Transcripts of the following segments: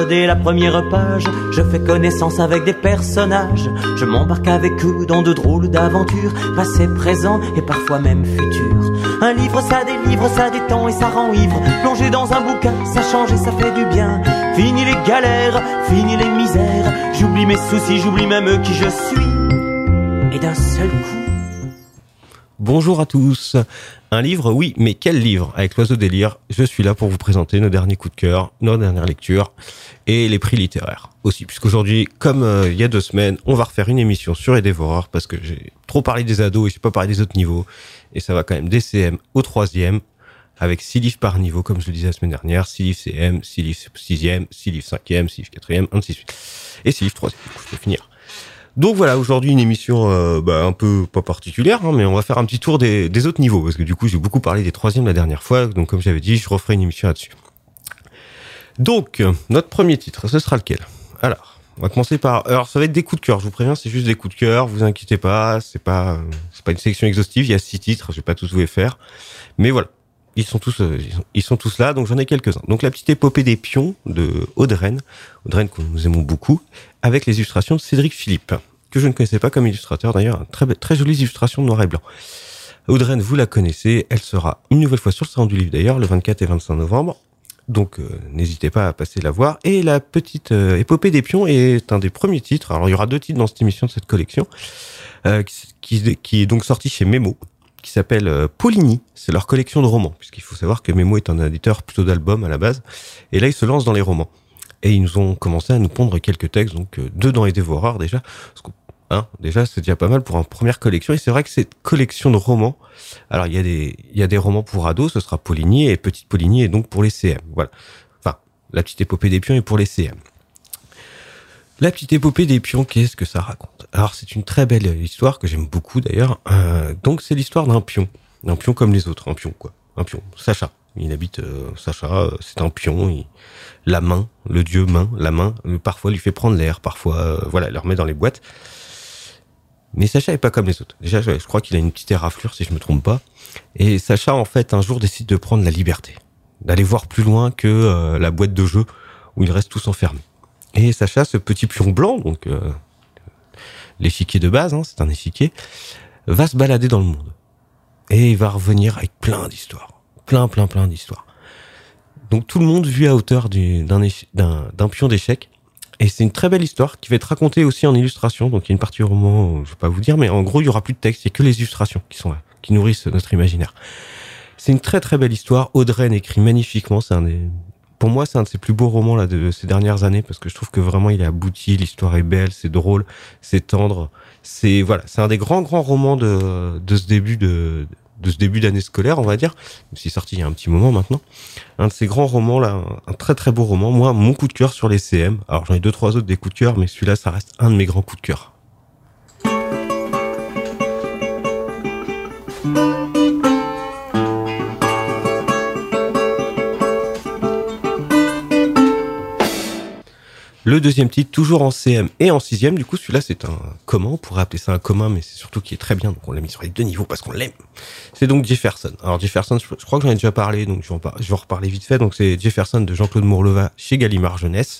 dès la première page, je fais connaissance avec des personnages. Je m'embarque avec eux dans de drôles d'aventures, passé, présent et parfois même futur. Un livre ça délivre, ça détend et ça rend ivre. Plongé dans un bouquin, ça change et ça fait du bien. Fini les galères, fini les misères. J'oublie mes soucis, j'oublie même qui je suis. Et d'un seul coup... Bonjour à tous. Un livre, oui, mais quel livre? Avec l'Oiseau des Lyres, je suis là pour vous présenter nos derniers coups de cœur, nos dernières lectures et les prix littéraires aussi. Puisqu'aujourd'hui, comme il y a 2 semaines, on va refaire une émission sur les dévoreurs parce que j'ai trop parlé des ados et j'ai pas parlé des autres niveaux. Et ça va quand même des CM au 3e avec 6 livres par niveau, comme je le disais la semaine dernière. 6 livres CM, 6 livres 6e, 6 livres 5e, 6 livres 4e, ainsi de suite. Et 6 livres 3e, je peux finir. Donc voilà, aujourd'hui une émission un peu pas particulière, mais on va faire un petit tour des autres niveaux, parce que du coup j'ai beaucoup parlé des 3e la dernière fois, donc comme j'avais dit, je referai une émission là-dessus. Donc, notre premier titre, ce sera lequel? Alors, on va commencer par... Alors ça va être des coups de cœur, je vous préviens, c'est juste des coups de cœur, vous inquiétez pas, c'est pas une sélection exhaustive, il y a 6 titres, je vais pas tous vous les faire, mais voilà. Ils sont tous là, donc j'en ai quelques-uns. Donc la petite épopée des pions de Audreyne que nous aimons beaucoup, avec les illustrations de Cédric Philippe, que je ne connaissais pas comme illustrateur d'ailleurs, très très jolies illustrations de noir et blanc. Audreyne, vous la connaissez, elle sera une nouvelle fois sur le salon du livre d'ailleurs, le 24 et 25 novembre, donc n'hésitez pas à passer la voir. Et la petite épopée des pions est un des premiers titres, alors il y aura 2 titres dans cette émission de cette collection, qui est donc sorti chez Mémo, qui s'appelle Poligny, c'est leur collection de romans, puisqu'il faut savoir que Mémo est un éditeur plutôt d'albums à la base, et là ils se lancent dans les romans. Et ils nous ont commencé à nous pondre quelques textes, donc 2 dans les dévoreurs déjà, déjà c'est déjà pas mal pour une première collection, et c'est vrai que cette collection de romans, alors il y a des romans pour ados, ce sera Poligny, et Petite Poligny est donc pour les CM, voilà. Enfin, la petite épopée des pions est pour les CM. La petite épopée des pions, qu'est-ce que ça raconte? Alors c'est une très belle histoire que j'aime beaucoup d'ailleurs. Donc c'est l'histoire d'un pion comme les autres, un pion, Sacha. Il habite Sacha, c'est un pion. La main, le dieu main, la main, parfois lui fait prendre l'air, parfois le remet dans les boîtes. Mais Sacha est pas comme les autres. Déjà, je crois qu'il a une petite éraflure si je me trompe pas. Et Sacha en fait un jour décide de prendre la liberté, d'aller voir plus loin que la boîte de jeu où ils restent tous enfermés. Et Sacha, ce petit pion blanc, donc l'échiquier de base, c'est un échiquier, va se balader dans le monde. Et il va revenir avec plein d'histoires. Plein d'histoires. Donc tout le monde vu à hauteur d'un pion d'échecs. Et c'est une très belle histoire qui va être racontée aussi en illustration. Donc il y a une partie roman, je vais pas vous dire, mais en gros il y aura plus de texte, il y a que les illustrations qui sont là, qui nourrissent notre imaginaire. C'est une très très belle histoire. Audreyne écrit magnifiquement, pour moi, c'est un de ses plus beaux romans là de ces dernières années parce que je trouve que vraiment il est abouti, l'histoire est belle, c'est drôle, c'est tendre, c'est un des grands romans de ce début d'année scolaire, on va dire. C'est sorti il y a un petit moment maintenant. Un de ces grands romans là, un très très beau roman. Moi, mon coup de cœur sur les CM. Alors j'en ai 2-3 autres des coups de cœur, mais celui-là, ça reste un de mes grands coups de cœur. Le deuxième titre, toujours en CM et en 6e, du coup celui-là c'est un commun, on pourrait appeler ça un commun, mais c'est surtout qui est très bien, donc on l'a mis sur les 2 niveaux parce qu'on l'aime. C'est donc Jefferson. Alors Jefferson, je crois que j'en ai déjà parlé, donc je vais en reparler vite fait. Donc c'est Jefferson de Jean-Claude Mourleva chez Gallimard Jeunesse.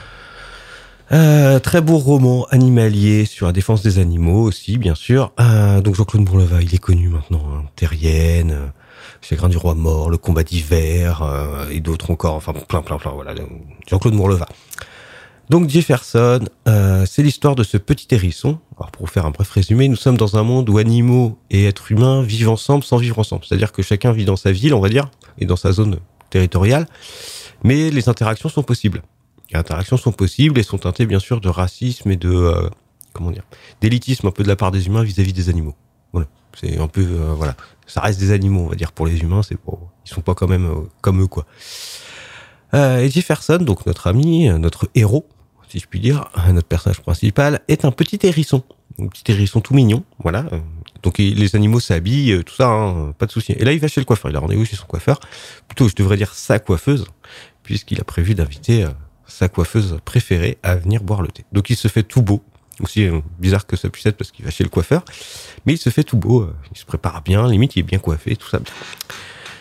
Très beau roman animalier sur la défense des animaux aussi, bien sûr. Donc Jean-Claude Mourleva, il est connu maintenant, Terrienne, Chagrin du roi mort, Le combat d'hiver, et d'autres encore, enfin plein, voilà. Jean-Claude Mourleva. Donc Jefferson, c'est l'histoire de ce petit hérisson. Alors pour vous faire un bref résumé, nous sommes dans un monde où animaux et êtres humains vivent ensemble sans vivre ensemble. C'est-à-dire que chacun vit dans sa ville, on va dire, et dans sa zone territoriale, mais les interactions sont possibles. Les interactions sont possibles et sont teintées bien sûr de racisme et de d'élitisme un peu de la part des humains vis-à-vis des animaux. Voilà, c'est un peu ça reste des animaux, on va dire, pour les humains, ils sont pas quand même comme eux quoi. Et Jefferson, donc notre ami, notre héros, si je puis dire, notre personnage principal, est un petit hérisson. Un petit hérisson tout mignon, voilà. Donc les animaux s'habillent, tout ça, pas de souci. Et là, il va chez le coiffeur. Il a rendez-vous chez son coiffeur. Plutôt, je devrais dire sa coiffeuse, puisqu'il a prévu d'inviter sa coiffeuse préférée à venir boire le thé. Donc il se fait tout beau. Aussi bizarre que ça puisse être parce qu'il va chez le coiffeur. Mais il se fait tout beau, il se prépare bien, limite il est bien coiffé, tout ça.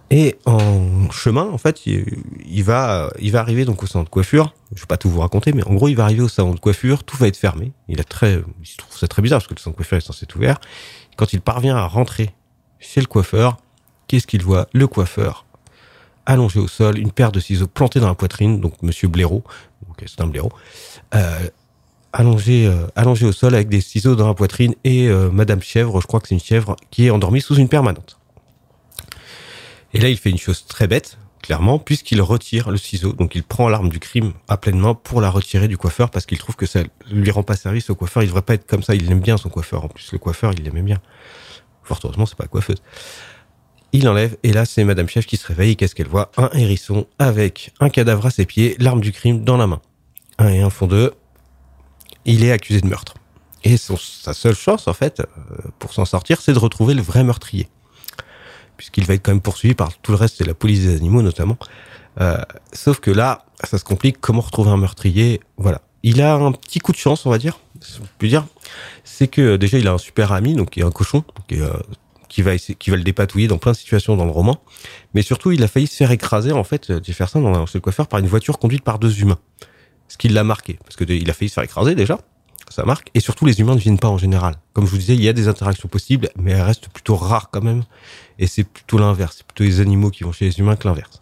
Et en chemin, en fait, il va arriver donc au salon de coiffure. Je vais pas tout vous raconter, mais en gros, il va arriver au salon de coiffure, tout va être fermé. Il se trouve ça très bizarre parce que le salon de coiffure est censé être ouvert. Quand il parvient à rentrer chez le coiffeur, qu'est-ce qu'il voit? Le coiffeur allongé au sol, une paire de ciseaux plantés dans la poitrine, donc Monsieur Blaireau, donc c'est un blaireau, allongé au sol avec des ciseaux dans la poitrine et Madame Chèvre, je crois que c'est une chèvre, qui est endormie sous une permanente. Et là, il fait une chose très bête, clairement, puisqu'il retire le ciseau. Donc, il prend l'arme du crime à pleine main pour la retirer du coiffeur parce qu'il trouve que ça lui rend pas service au coiffeur. Il devrait pas être comme ça. Il aime bien son coiffeur. En plus, le coiffeur, il l'aimait bien. Fort heureusement, c'est pas la coiffeuse. Il enlève, et là, c'est Madame Chèvre qui se réveille. Et qu'est-ce qu'elle voit? Un hérisson avec un cadavre à ses pieds, l'arme du crime dans la main. Un et un font deux. Il est accusé de meurtre. Et sa seule chance, en fait, pour s'en sortir, c'est de retrouver le vrai meurtrier. Puisqu'il va être quand même poursuivi par tout le reste, c'est la police des animaux notamment. Sauf que là, ça se complique. Comment retrouver un meurtrier? Voilà. Il a un petit coup de chance, on va dire, si on peut dire. C'est que déjà, il a un super ami, donc qui est un cochon, qui va le dépatouiller dans plein de situations dans le roman. Mais surtout, il a failli se faire écraser, en fait, Jefferson, chez le coiffeur, par une voiture conduite par deux humains. Ce qui l'a marqué, parce que il a failli se faire écraser déjà. Ça marque. Et surtout, les humains ne viennent pas en général. Comme je vous disais, il y a des interactions possibles, mais elles restent plutôt rares quand même. Et c'est plutôt l'inverse. C'est plutôt les animaux qui vont chez les humains que l'inverse.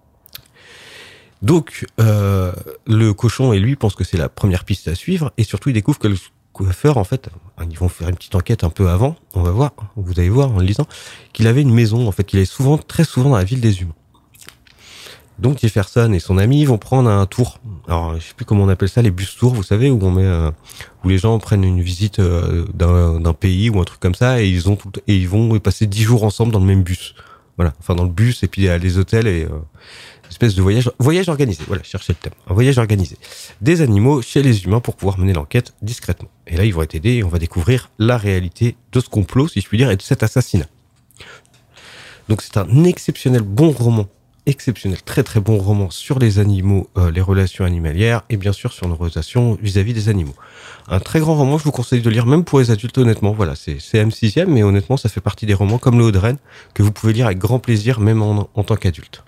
Donc, le cochon et lui pensent que c'est la première piste à suivre. Et surtout, ils découvrent que le coiffeur, en fait, ils vont faire une petite enquête un peu avant. On va voir, vous allez voir en le lisant, qu'il avait une maison, en fait, qu'il allait très souvent dans la ville des humains. Donc Jefferson et son ami vont prendre un tour. Alors je sais plus comment on appelle ça, les bus tours, vous savez, où on met où les gens prennent une visite d'un pays ou un truc comme ça et ils vont passer 10 jours ensemble dans le même bus. Voilà, enfin dans le bus et puis à les hôtels et une espèce de voyage organisé. Voilà, cherchez le thème. Un voyage organisé des animaux chez les humains pour pouvoir mener l'enquête discrètement. Et là, ils vont être aidés et on va découvrir la réalité de ce complot, si je puis dire, et de cet assassinat. Donc c'est un exceptionnel bon roman. Exceptionnel, très très bon roman sur les animaux, les relations animalières et bien sûr sur nos relations vis-à-vis des animaux. Un très grand roman, je vous conseille de lire même pour les adultes honnêtement, voilà, c'est M6e mais honnêtement ça fait partie des romans comme le Haut-de-Rennes que vous pouvez lire avec grand plaisir même en tant qu'adulte.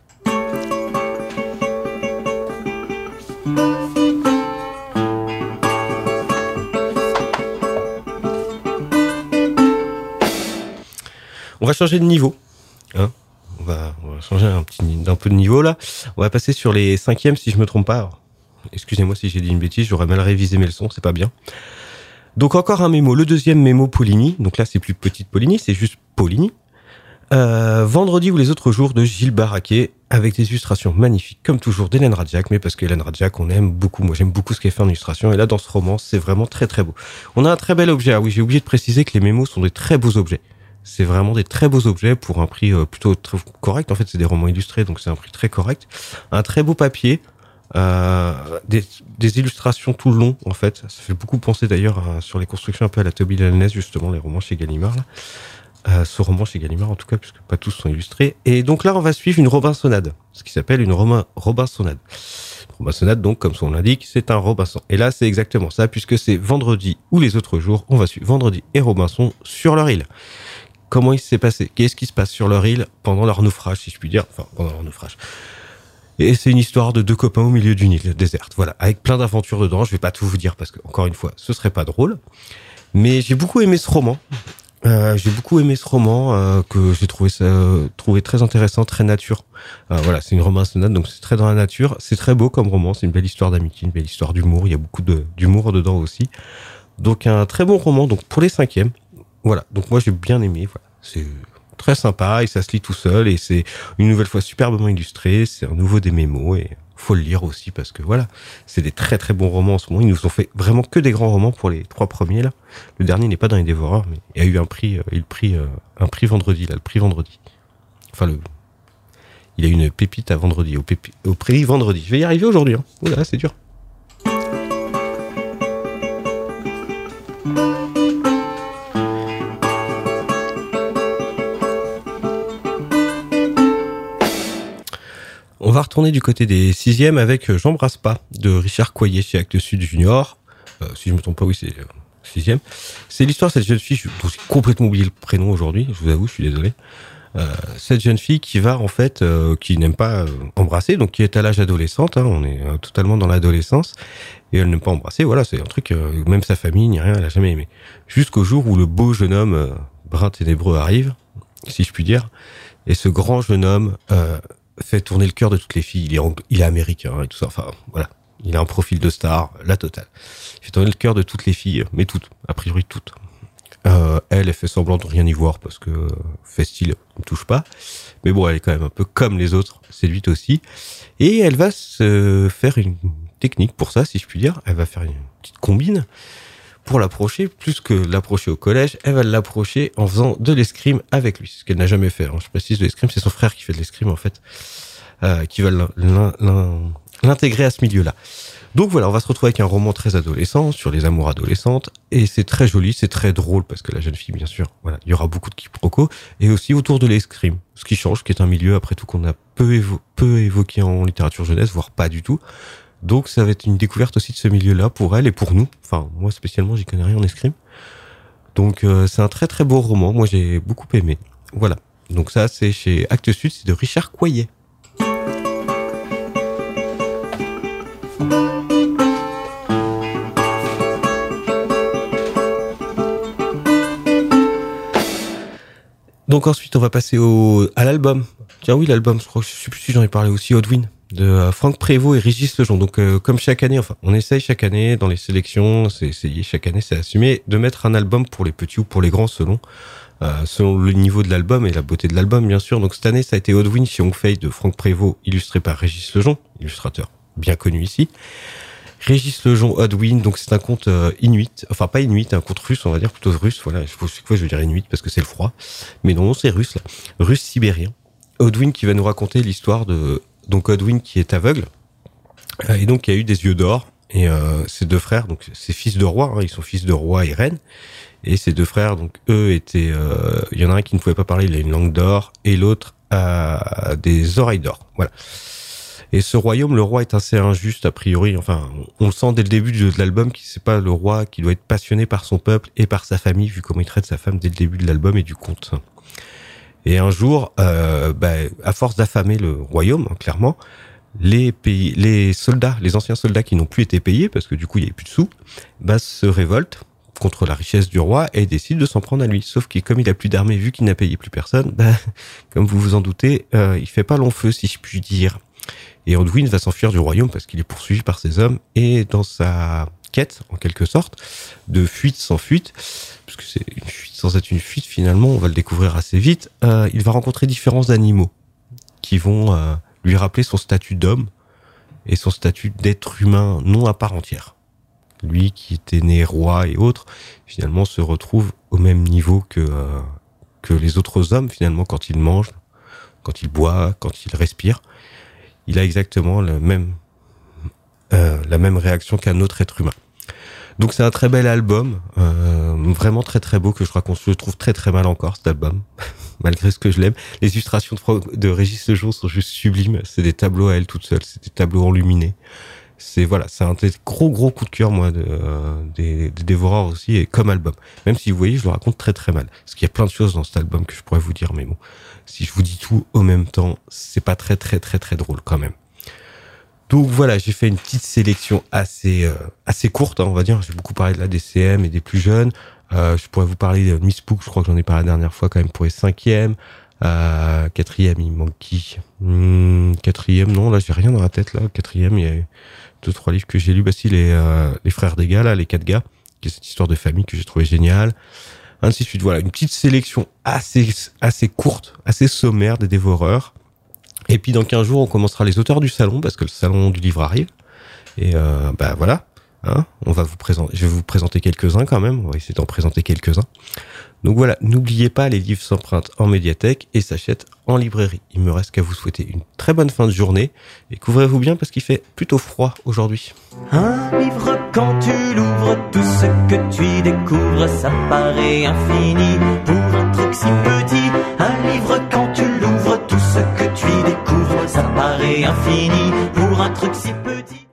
On va changer de niveau, hein. On va changer un peu de niveau là. On va passer sur les 5e si je me trompe pas. Alors, excusez-moi si j'ai dit une bêtise, j'aurais mal révisé mes leçons, c'est pas bien. Donc encore un mémo, le deuxième mémo Paulini. Donc là c'est plus petite Paulini, c'est juste Paulini. Vendredi ou les autres jours de Gilles Barraquet avec des illustrations magnifiques comme toujours d'Hélène Radjak, mais parce qu'Hélène Radjak on aime beaucoup. Moi j'aime beaucoup ce qu'elle fait en illustration et là dans ce roman c'est vraiment très très beau. On a un très bel objet. Ah oui, j'ai oublié de préciser que les mémos sont des très beaux objets. C'est vraiment des très beaux objets pour un prix plutôt très correct. En fait, c'est des romans illustrés, donc c'est un prix très correct. Un très beau papier, des illustrations tout le long, en fait. Ça fait beaucoup penser d'ailleurs sur les constructions un peu à la Toby Lalnès, justement, les romans chez Gallimard. Là. Ce roman chez Gallimard, en tout cas, puisque pas tous sont illustrés. Et donc là, on va suivre une Robinsonade, ce qui s'appelle une Robinsonade. Robinsonade, donc, comme son nom l'indique, c'est un Robinson. Et là, c'est exactement ça, puisque c'est vendredi ou les autres jours, on va suivre Vendredi et Robinson sur leur île. Comment il s'est passé? Qu'est-ce qui se passe sur leur île pendant leur naufrage, si je puis dire? Enfin, pendant leur naufrage. Et c'est une histoire de deux copains au milieu d'une île déserte. Voilà, avec plein d'aventures dedans. Je vais pas tout vous dire parce que, encore une fois, ce serait pas drôle. Mais j'ai beaucoup aimé ce roman. Que j'ai trouvé très intéressant, très nature. Voilà, c'est une romansonade, donc c'est très dans la nature. C'est très beau comme roman. C'est une belle histoire d'amitié, une belle histoire d'humour. Il y a beaucoup d'humour dedans aussi. Donc un très bon roman. Donc pour les 5e. Voilà, donc moi j'ai bien aimé, voilà. C'est très sympa et ça se lit tout seul et c'est une nouvelle fois superbement illustré, c'est un nouveau des mémos et faut le lire aussi parce que voilà, c'est des très très bons romans en ce moment, ils nous ont fait vraiment que des grands romans pour les 3 premiers là. Le dernier n'est pas dans les dévoreurs mais il y a eu un prix vendredi là, le prix vendredi. Enfin il a eu une pépite à vendredi, au prix vendredi. Je vais y arriver aujourd'hui, hein. Oula, c'est dur. On va retourner du côté des 6e avec J'embrasse pas de Richard Coyer chez Actes Sud Junior. Si je me trompe pas, oui, c'est 6e. C'est l'histoire de cette jeune fille dont j'ai complètement oublié le prénom aujourd'hui. Je vous avoue, je suis désolé. cette jeune fille qui va en fait, qui n'aime pas embrasser, donc qui est à l'âge adolescente, hein, on est totalement dans l'adolescence, et elle n'aime pas embrasser, voilà, c'est un truc, même sa famille, ni rien, elle a jamais aimé. Jusqu'au jour où le beau jeune homme brun ténébreux arrive, si je puis dire, et ce grand jeune homme fait tourner le cœur de toutes les filles, il est américain et tout ça, enfin voilà, il a un profil de star, la totale. Il fait tourner le cœur de toutes les filles, mais toutes, a priori toutes. Elle fait semblant de rien y voir parce que fait style, ne me touche pas. Mais bon, elle est quand même un peu comme les autres, séduite aussi. Et elle va se faire une technique pour ça, si je puis dire. Elle va faire une petite combine pour l'approcher. Plus que l'approcher au collège, elle va l'approcher en faisant de l'escrime avec lui. Ce qu'elle n'a jamais fait. Hein. Je précise, de l'escrime, c'est son frère qui fait de l'escrime en fait, qui va l'intégrer à ce milieu-là. Donc voilà, on va se retrouver avec un roman très adolescent, sur les amours adolescentes, et c'est très joli, c'est très drôle, parce que la jeune fille, bien sûr, voilà, il y aura beaucoup de quiproquos, et aussi autour de l'escrime, ce qui change, qui est un milieu, après tout, qu'on a peu évoqué en littérature jeunesse, voire pas du tout. Donc ça va être une découverte aussi de ce milieu-là, pour elle et pour nous. Enfin, moi spécialement, j'y connais rien en escrime. Donc c'est un très très beau roman, moi j'ai beaucoup aimé. Voilà, donc ça c'est chez Actes Sud, c'est de Richard Coyer. Donc ensuite, on va passer à l'album. Tiens oui, l'album, je sais plus si j'en ai parlé aussi, Odwin, de Franck Prévost et Régis Lejean. Donc comme chaque année, enfin, on essaye chaque année dans les sélections, c'est essayé chaque année, c'est assumé, de mettre un album pour les petits ou pour les grands selon le niveau de l'album et la beauté de l'album, bien sûr. Donc cette année, ça a été Odwin chez Ongfei de Franck Prévost, illustré par Régis Lejean, illustrateur bien connu ici. Régis Lejean, Odwin, donc c'est un conte inuit, enfin pas inuit, un conte russe, on va dire plutôt russe, voilà, chaque fois je veux dire inuit parce que c'est le froid, mais non, c'est russe là, russe sibérien. Odwin qui va nous raconter l'histoire de, donc Odwin qui est aveugle, et donc qui a eu des yeux d'or, et ses deux frères, donc ses fils de roi, hein, ils sont fils de roi et reine, et ses deux frères, donc eux étaient, il y en a un qui ne pouvait pas parler, il a une langue d'or, et l'autre a des oreilles d'or, voilà. Et ce royaume, le roi est assez injuste, a priori. Enfin, on le sent dès le début de l'album, que c'est pas le roi qui doit être passionné par son peuple et par sa famille, vu comment il traite sa femme dès le début de l'album et du conte. Et un jour, à force d'affamer le royaume, hein, clairement, les soldats, les anciens soldats qui n'ont plus été payés, parce que du coup il n'y avait plus de sous, se révoltent contre la richesse du roi et décident de s'en prendre à lui. Sauf que comme il a plus d'armée, vu qu'il n'a payé plus personne, comme vous vous en doutez, il fait pas long feu, si je puis dire. Et Odwin va s'enfuir du royaume parce qu'il est poursuivi par ses hommes, et dans sa quête, en quelque sorte, de fuite sans fuite, parce que c'est une fuite sans être une fuite finalement, on va le découvrir assez vite, il va rencontrer différents animaux qui vont lui rappeler son statut d'homme et son statut d'être humain non à part entière. Lui qui était né roi et autres, finalement se retrouve au même niveau que les autres hommes finalement, quand il mange, quand il boit, quand il respire. Il a exactement la même réaction qu'un autre être humain. Donc c'est un très bel album, vraiment très très beau, que je trouve très très mal encore cet album, malgré ce que je l'aime. Les illustrations de Régis Lejean sont juste sublimes, c'est des tableaux à elle toute seule, c'est des tableaux enluminés. C'est un des gros coups de cœur moi des dévoreurs aussi, et comme album. Même si vous voyez, je le raconte très très mal, parce qu'il y a plein de choses dans cet album que je pourrais vous dire, mais bon, si je vous dis tout en même temps, c'est pas très très très très drôle quand même. Donc voilà, j'ai fait une petite sélection assez courte, hein, on va dire. J'ai beaucoup parlé de la DCM et des plus jeunes. Je pourrais vous parler de Miss Book, je crois que j'en ai parlé la dernière fois quand même pour les 5e. 4e, il manque qui 4e, non, là j'ai rien dans la tête là. 4e, il y a 2-3 livres que j'ai lus. Si, les frères des gars, là, les 4 gars, qui est cette histoire de famille que j'ai trouvé géniale. Ainsi de suite, voilà, une petite sélection assez courte, assez sommaire des dévoreurs. Et puis dans 15 jours, on commencera les auteurs du salon, parce que le salon du livre arrive. Et voilà, hein, je vais vous présenter quelques-uns quand même, on va essayer d'en présenter quelques-uns. Donc voilà, n'oubliez pas, les livres s'empruntent en médiathèque et s'achètent en librairie. Il me reste qu'à vous souhaiter une très bonne fin de journée, et couvrez-vous bien parce qu'il fait plutôt froid aujourd'hui. Un livre, quand tu l'ouvres, tout ce que tu y découvres, ça paraît infini pour un truc si petit. Un livre, quand tu l'ouvres, tout ce que tu y découvres, ça paraît infini pour un truc si petit.